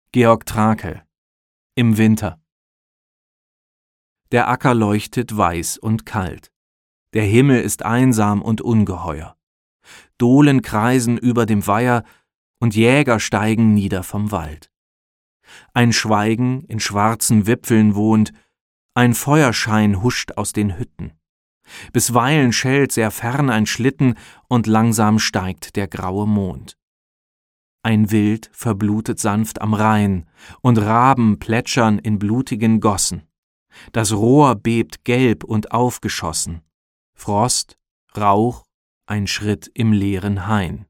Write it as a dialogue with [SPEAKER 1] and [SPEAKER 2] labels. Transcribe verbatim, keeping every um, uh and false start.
[SPEAKER 1] Georg Trakl: Im Winter. Der Acker leuchtet weiß und kalt. Der Himmel ist einsam und ungeheuer. Dohlen kreisen über dem Weiher und Jäger steigen nieder vom Wald. Ein Schweigen in schwarzen Wipfeln wohnt, ein Feuerschein huscht aus den Hütten. Bisweilen schellt sehr fern ein Schlitten und langsam steigt der graue Mond. Ein Wild verblutet sanft am Rhein und Raben plätschern in blutigen Gossen. Das Rohr bebt gelb und aufgeschossen. Frost, Rauch, ein Schritt im leeren Hain.